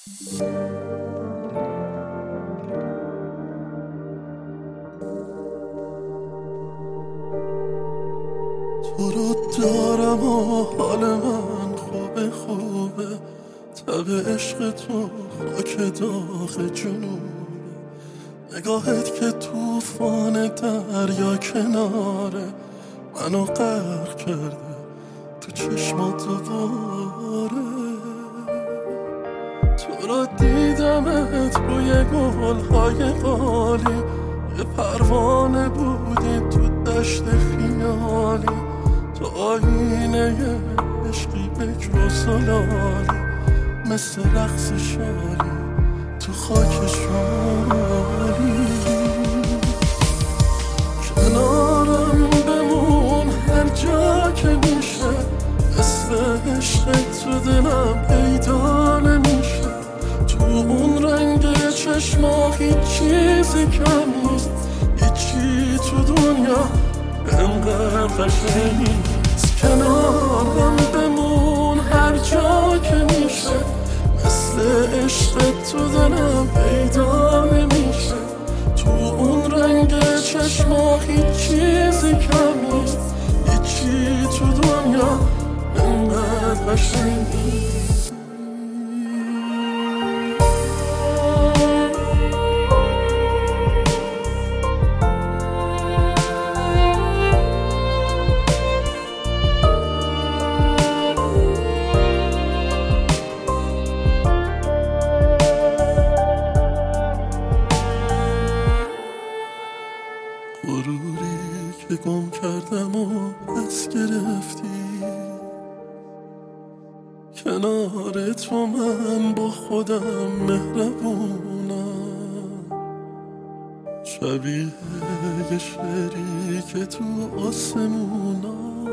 تو رو دارم و حال من خوبه خوبه، تب عشق تو خاک داغ جنوبه. نگاهت که توفان دریا کناره، منو غرق کرده تو چشمات دوباره. تو رو دیدمت روی گلهای قالی، یه پروانه بودی تو دشت خیالی. تو آینه عشقی بکر و سلالی، مثل رقص شالی تو خاک شمالی. کنارم بمون هر جا که میشه، مثل عشق تو دلم پیدا نمیشه. تو اون رنگ چشما هیچ چیزی کم نیست، هیچی تو دنیا انقدر قشنگ نیست. کنارم بمون هر جا که میشه، مثل عشق تو دلم پیدا نمیشه. تو اون رنگ چشما هیچ چیزی کم نیست، هیچی تو دنیا انقدر قشنگ نیست. غروری که گم کردم و پس گرفتی، کنار تو من با خودم مهربونم. شبیه یه شعری که تو آسمونم،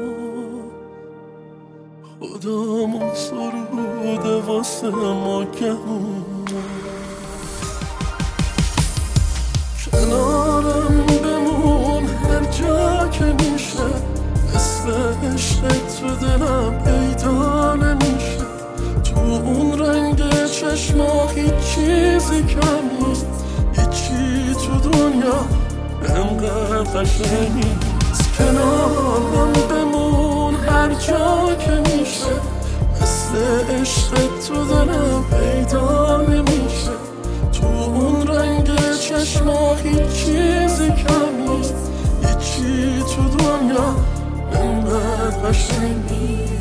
خدامو سروده واسه ما گمونم. کنارم بمون هر جا که میشه، مثل عشق تو دلم پیدا نمیشه. تو اون رنگ چشما هیچ چیزی کم نیست، هیچی تو دنیا انقدر قشنگ نیست. کنارم بمون هر جا که میشه، مثل عشق تو دلم پیدا نمیشه. تو اون رنگ چشما هیچ چیزی کم نیست، هیچی تو دنیا انقدر قشنگ نیست.